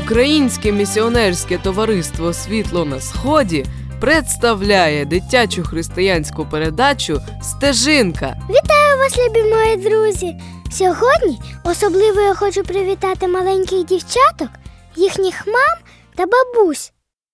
Українське місіонерське товариство «Світло на Сході» представляє дитячу християнську передачу «Стежинка». Вітаю вас, любі мої друзі! Сьогодні особливо я хочу привітати маленьких дівчаток, їхніх мам та бабусь.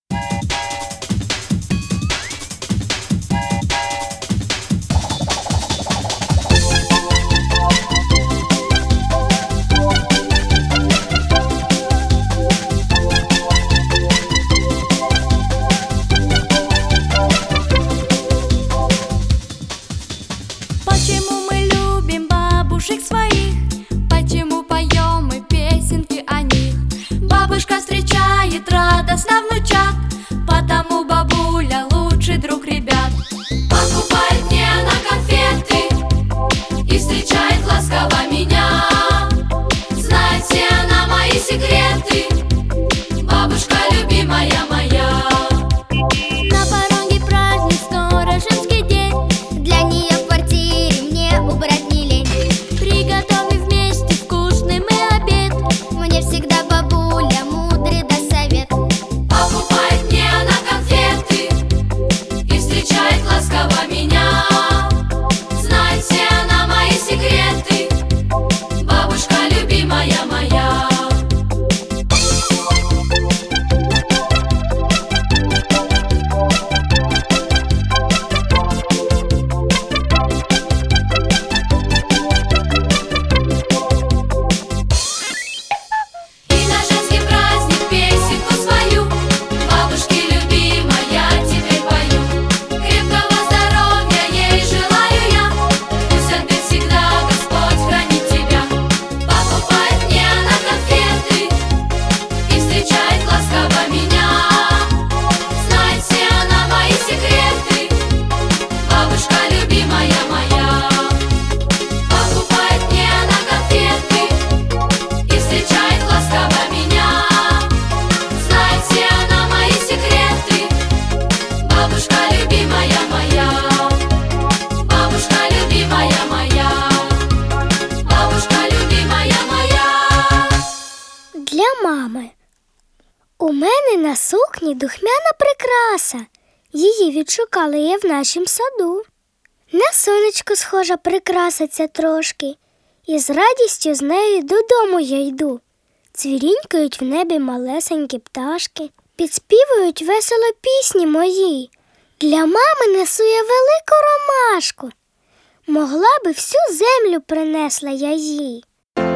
Почему мы любим бабушек своих? Почему поем мы песенки о них? Бабушка встречает радостно внучат, потому бабуля лучший друг ребят. Покупает мне на конфеты и встречает ласково меня. Знает все она мои секреты, бабушка любимая моя. На пороге праздник, скоро женский день, для нее в квартире мне убрать не лень. Приготовим вместе вкусный мы обед, мне всегда бабуля мудрый даст совет. Покупает мне она конфеты и встречает ласково меня. Знает все она мои секреты, бабушка любимая моя. И на женский праздник песенку свою, бабушке любимой, я теперь пою. Крепкого здоровья ей желаю я, пусть отбит всегда Господь хранит тебя. Покупает мне она конфеты и встречает ласково меня. Знает все она мои секреты, бабушка любимая моя. Покупает мне она конфеты и встречает ласково меня. Знает все она мои секреты, бабушка любимая моя. Бабушка любимая моя. Бабушка любимая моя. Для мами. У мене на сукні духмяна прикраса. Її відшукала я в нашім саду. На сонечко схожа прикраса ця трошки, і з радістю з нею додому я йду. Цвірінькають в небі малесенькі пташки, підспівують весело пісні мої. Для мами несу я велику ромашку, могла би всю землю принесла я їй.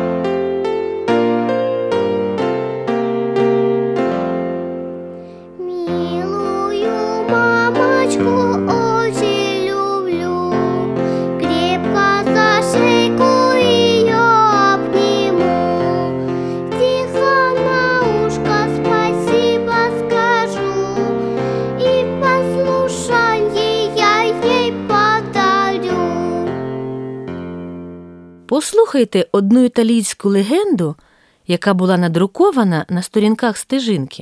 Милую мамочку очень люблю, крепко за шейку ее обниму, тихо на ушко спасибо скажу, и послушанье я ей подарю. Послухайте одну італійську легенду, яка була надрукована на сторінках стежинки.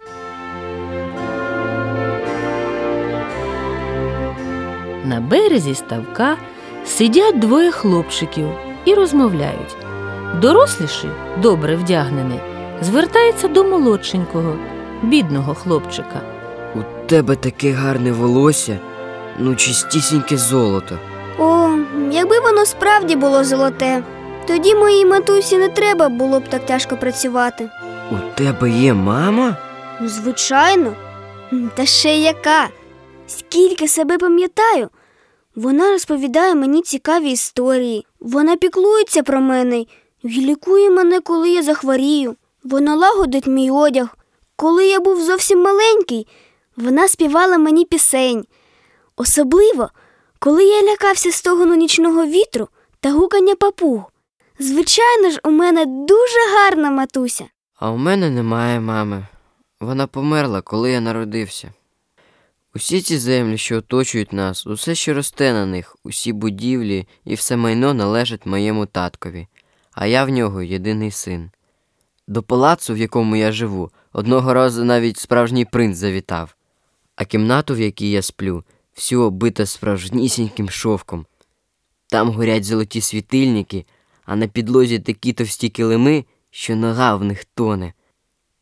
На березі ставка сидять двоє хлопчиків і розмовляють. Доросліший, добре вдягнений, звертається до молодшенького, бідного хлопчика. У тебе таке гарне волосся, ну чистісіньке золото. О, якби воно справді було золоте, тоді моїй матусі не треба було б так тяжко працювати. У тебе є мама? Ну, звичайно. Та ще яка. Скільки себе пам'ятаю, вона розповідає мені цікаві історії. Вона піклується про мене і лікує мене, коли я захворію. Вона лагодить мій одяг. Коли я був зовсім маленький, вона співала мені пісень. Особливо, коли я лякався стогону нічного вітру та гукання папуг. Звичайно ж, у мене дуже гарна матуся. А у мене немає мами. Вона померла, коли я народився. Усі ці землі, що оточують нас, усе, що росте на них, усі будівлі і все майно належать моєму таткові, а я в нього єдиний син. До палацу, в якому я живу, одного разу навіть справжній принц завітав, а кімнату, в якій я сплю, всю обита справжнісіньким шовком. Там горять золоті світильники, а на підлозі такі товсті килими, що нога в них тоне.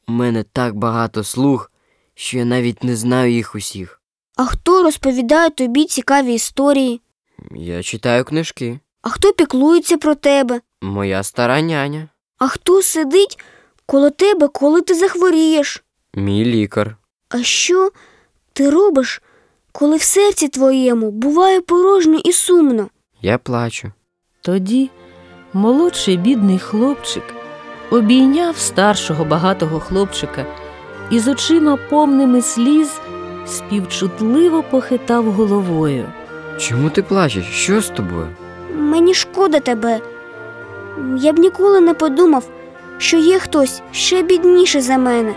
У мене так багато слуг, що я навіть не знаю їх усіх. А хто розповідає тобі цікаві історії? Я читаю книжки. А хто піклується про тебе? Моя стара няня. А хто сидить коло тебе, коли ти захворієш? Мій лікар. А що ти робиш, коли в серці твоєму буває порожньо і сумно? Я плачу. Тоді молодший бідний хлопчик обійняв старшого багатого хлопчика і з очима повними сліз співчутливо похитав головою. Чому ти плачеш? Що з тобою? Мені шкода тебе. Я б ніколи не подумав, що є хтось ще бідніший за мене.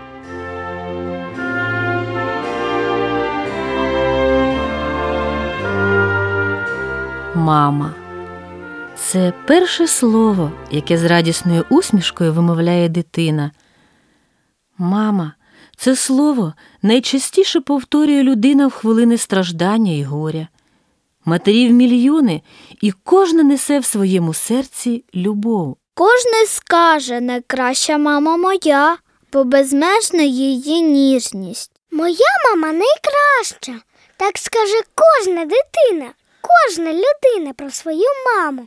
Мама. Це перше слово, яке з радісною усмішкою вимовляє дитина. Мама – це слово найчастіше повторює людина в хвилини страждання і горя. Матерів мільйони, і кожна несе в своєму серці любов. Кожний скаже, найкраща мама моя, бо безмежна її ніжність. Моя мама найкраща, так скаже кожна дитина, кожна людина про свою маму.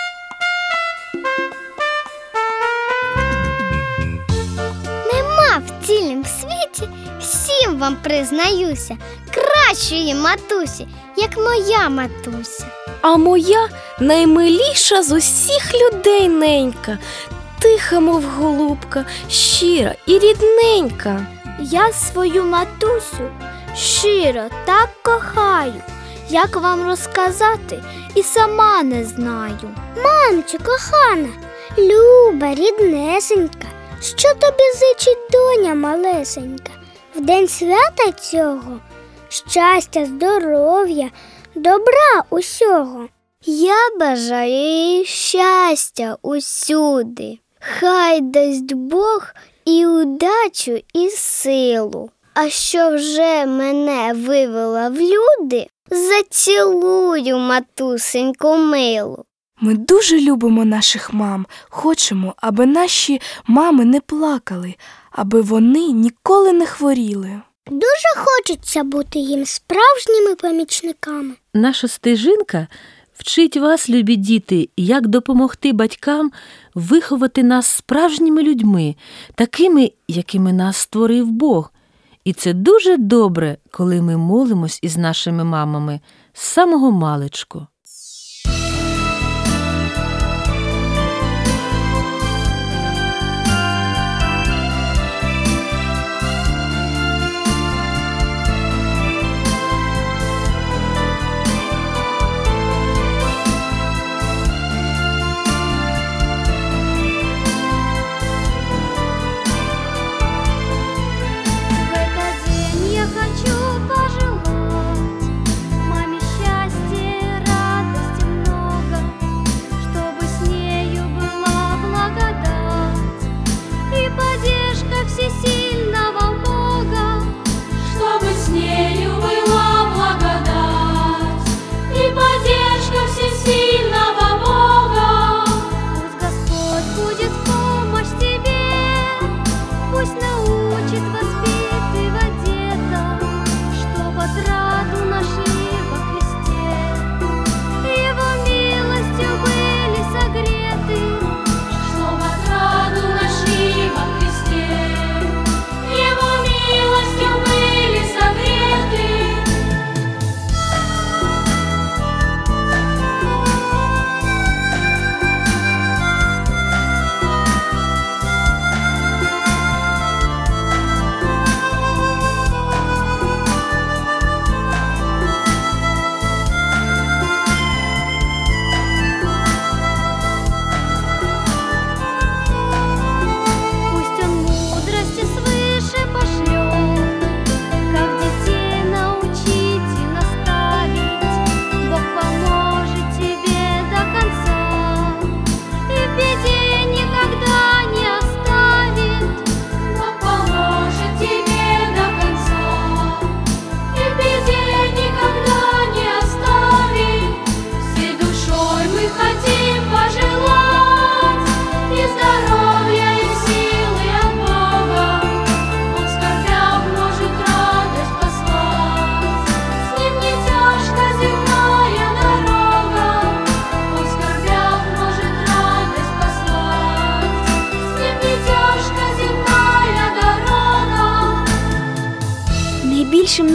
Нема в цілім світі, всім вам признаюся, кращої матусі, як моя матуся. А моя наймиліша з усіх людей ненька, тиха, мов голубка, щира і рідненька. Я свою матусю щиро так кохаю, як вам розказати, і сама не знаю. Мамчо, кохана, люба, ріднесенька, що тобі зичить доня малесенька? В день свята цього щастя, здоров'я, добра усього. Я бажаю їй щастя усюди. Хай дасть Бог і удачу, і силу. А що вже мене вивела в люди, зацілую, матусеньку милу. Ми дуже любимо наших мам, хочемо, аби наші мами не плакали, аби вони ніколи не хворіли. Дуже хочеться бути їм справжніми помічниками. Наша стежинка вчить вас, любі діти, як допомогти батькам виховати нас справжніми людьми, такими, якими нас створив Бог. І це дуже добре, коли ми молимось із нашими мамами з самого маличку. В этот день я хочу пожелать маме счастья,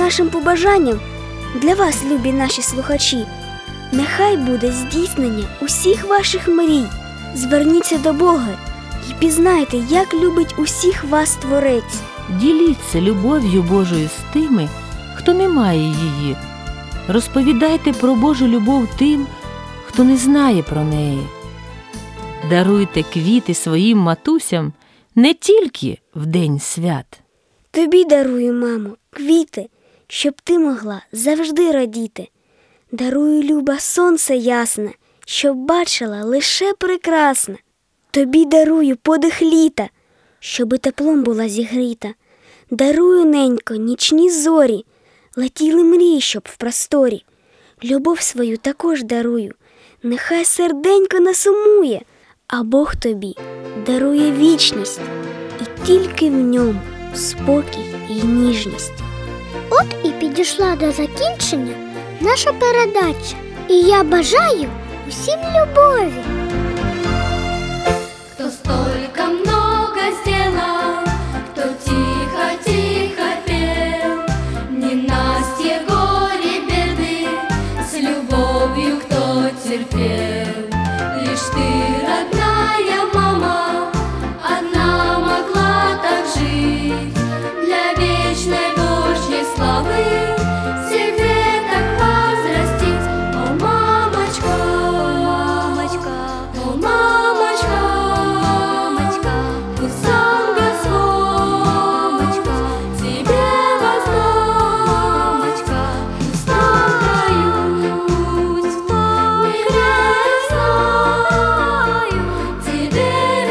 нашим побажанням для вас, любі наші слухачі, нехай буде здійснення усіх ваших мрій. Зверніться до Бога і пізнайте, як любить усіх вас Творець. Діліться любов'ю Божою з тими, хто не має її. Розповідайте про Божу любов тим, хто не знає про неї. Даруйте квіти своїм матусям не тільки в день свят. Тобі дарую, мамо, квіти, щоб ти могла завжди радіти. Дарую, люба, сонце ясне, щоб бачила лише прекрасне. Тобі дарую подих літа, щоби теплом була зігріта. Дарую, ненько, нічні зорі, летіли мрії, щоб в просторі. Любов свою також дарую, нехай серденько не сумує, а Бог тобі дарує вічність, і тільки в ньому спокій і ніжність. От і підійшла до закінчення наша передача. І я бажаю усім любові. Кто столько много сделал, кто тихо-тихо пел, ненастье, горе, беды, с любовью кто терпел. Лишь ты, родная мама, одна могла так жить, для вечной Божьей славы всех деток возрастить. О, мамочка, мамочка, о, мамочка, мамочка, пусть сам Господь тебе воздаст, мамочка, пусть в том небесною тебе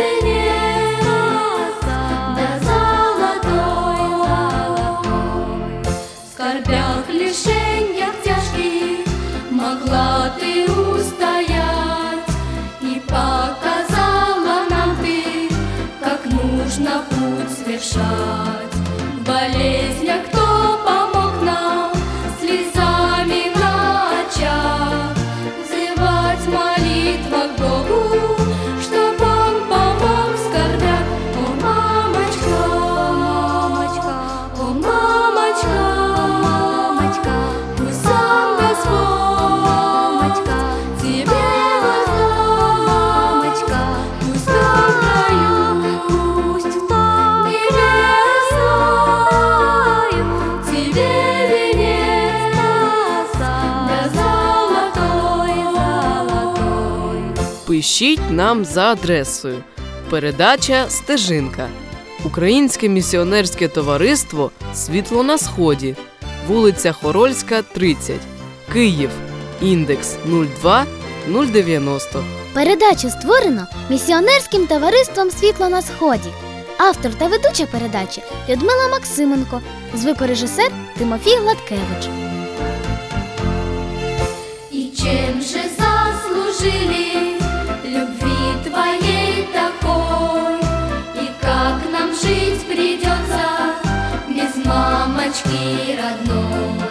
венец да золотой. В скорбях, лишеньях тяжких могла ты устоять, и показала нам ты, как нужно путь совершать. В болезнях кто помог нам, слезами на очах, взывать в молитвах Богу, чтоб Он помог в скорбях. О, мамочка, мамочка, о, мамочка, мамочка, пусть сам Господь тебе воздаст, мамочка, пусть в том раю, пусть в том небесною тебе венец да золотой, золотой. Пишіть нам за адресою. Передача «Стежинка». Українське місіонерське товариство «Світло на сході». Вулиця Хорольська, 30. Київ. Індекс 02090. Передачу створено місіонерським товариством «Світло на сході». Автор та ведуча передачі Людмила Максименко, звукорежисер Тимофій Гладкевич. И чем же заслужили любви твоей такой? И как нам жить придется без мамочки родной?